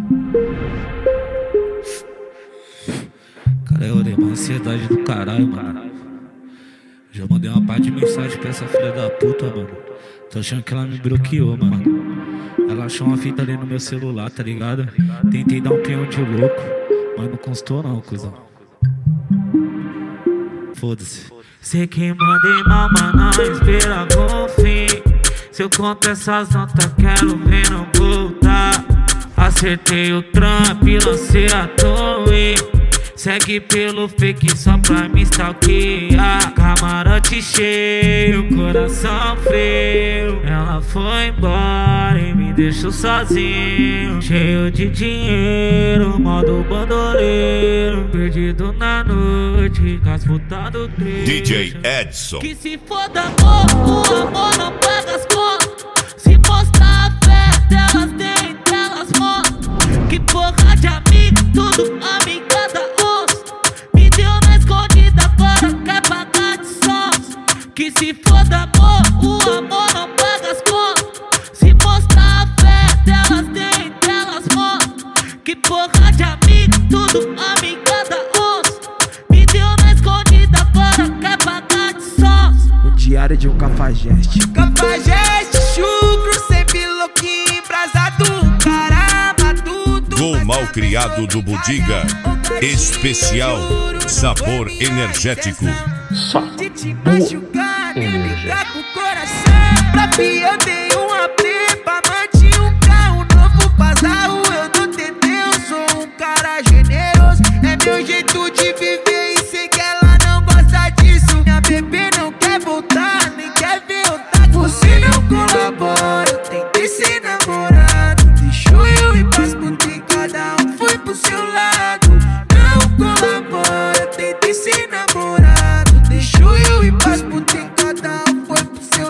Cara, eu orei uma ansiedade do caralho, mano. Já mandei uma parte de mensagem pra essa filha da puta, mano. Tô achando que ela me bloqueou, mano. Ela achou uma fita ali no meu celular, tá ligado? Tentei dar um peão de louco, mas não constou não, cuzão. Foda-se. Sei que mandei mal, mas não espera com fim. Se eu conto essas notas, quero ver não voltar. Acertei o trampo e lancei a torre. Segue pelo fake só pra me stalkear. Camarote cheio, coração frio. Ela foi embora e me deixou sozinho, cheio de dinheiro, modo bandoleiro. Perdido na noite, com as putas do trio. DJ Edson. Que se foda amor, o amor não paga as contas. Se mostrar a fé delas, tem delas mostram. Que porra de amigo, tudo amigada osso. Me deu na escondida, agora quer pagar de sons. Que se foda amor, o amor não paga as contas. Se mostrar a fé delas, tem delas mostram. Que porra de amigo, tudo amigada osso. Me deu na escondida, agora quer pagar de sons. O diário de um cafajeste. Cafajeste, chucro, sempre louquinho, embrasado, caramba, tudo. Gol mal criado do Budiga. Especial sabor energético. Só de te machucar, me ligar com o coração. Pra fi eu dei uma prepa, manti um carro novo passado. Eu dou TT, eu sou um cara generoso. É meu jeito de viver e sei que ela não gosta disso. Minha bebê não quer voltar, nem quer ver eu tá. Você não colabora, eu tentei ser namorado. Deixou eu ir pras putas, cada um foi pro seu lado. Não colabora, eu tentei ser namorado. Deixou eu ir pras putas, cada um foi pro seu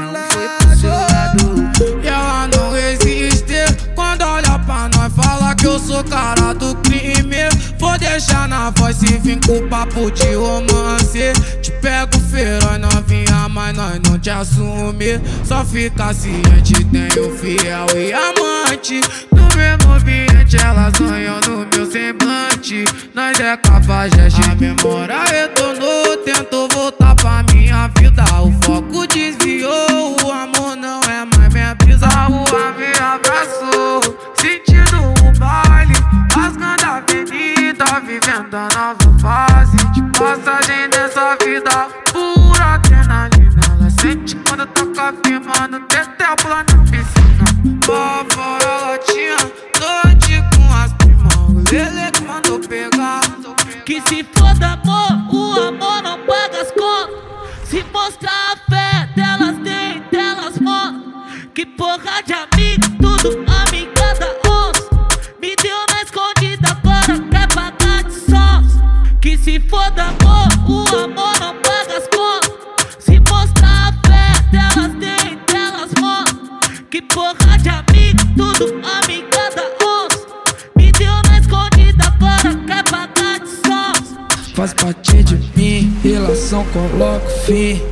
lado. E ela não resiste quando olha pra nós, fala que eu sou cara do crime. Vou deixar na voz se vir com papo de romance. Te pego feroz, novinha, mas nós não te assume. Só fica ciente, tenho fiel e amante. No mesmo ambiente, elas sonham no meu semblante. Nós é cafajeste, a memória retornou. Tento voltar pra minha vida, o foco desviou. O amor não é mais minha brisa, a rua me abraçou. Sentindo o baile, rasgando a avenida, vivendo a nova fase de passagem dessa vida. Pura adrenalina, ela sente quando toca firmando. Tetel pula na piscina, lá fora ela tinha noite com as primas. O Lele que mandou pegar. Que se foda amor, o amor não paga as contas. Se mostrar a fé delas, tem delas mostram. Que porra de amigo, tudo amigada osso. Me deu na escondida, agora quer pagar de sons. Que se foda amor, o amor não paga as contas. Se mostrar a fé delas, tem delas mostram. Que porra de amigo, tudo amigada osso. Me deu na escondida, agora quer pagar de sons. Faz parte de mim, relação coloco fim.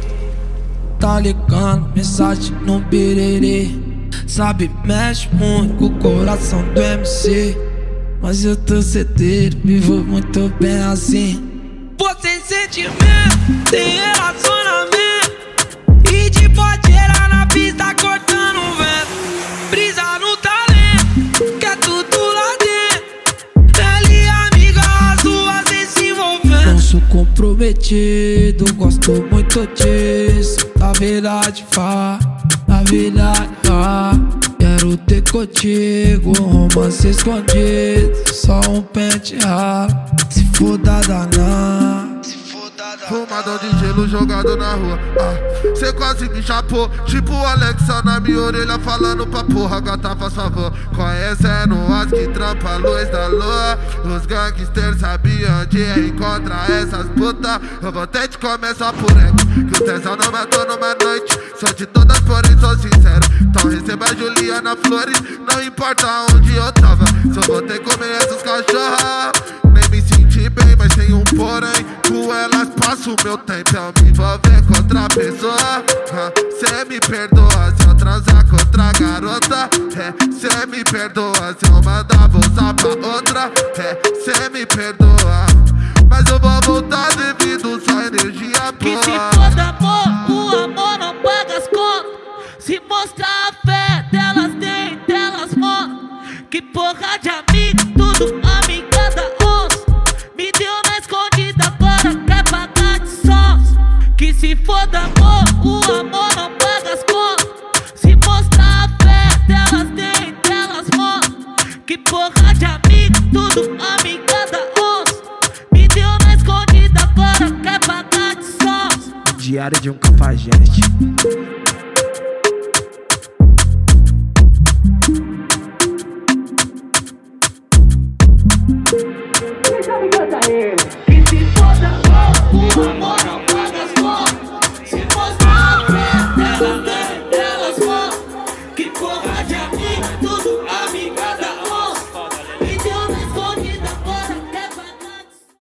Tá ligando, mensagem no birerê. Sabe, mexe muito com o coração do MC. Mas eu tô certeiro, vivo muito bem assim. Pô, sem sentimento, tem relacionamento. E de podeira na pista cortando o vento. Brisa no talento, que é tudo lá dentro. Ela e amiga, as duas se envolvendo. Não sou comprometido, gosto muito disso. Na verdade, na verdade, quero ter contigo um romance escondido. Só um pente ralo, se for danar. Fumador de gelo jogado na rua. Cê quase me chapou, tipo o Alexa na minha orelha falando pra porra, gata faz favor. Conhecendo as que trampa a luz da lua. Os gangsters sabiam onde encontrar essas putas. Eu vou ter te comer só por ego, que o tesão não matou numa noite. Sou de todas, porém sou sincero. Então receba a Juliana Flores, não importa onde eu tava. Só vou ter que comer essas cachorras. Nem me senti bem, mas tem um porém. Com elas passo o meu tempo, eu me envolver com outra pessoa. Cê me perdoa se eu transar com outra garota. Cê me perdoa. Se eu mandar voltar pra outra, cê me perdoa. Mas eu vou voltar devido só energia boa. Que se for amor, o amor não paga as contas. Se mostrar a fé delas tem, delas mostram. Que porra de amigo, tudo amiga da onça. Me deu na escondida, agora quer pagar de sócio. Que se for amor, o amor não paga as contas. Se mostrar a fé delas tem, delas mostram. Que porra de amigo, tudo amiga da onça. Me deu na escondida, agora quer pagar de sócio. Diário de um cafajeste.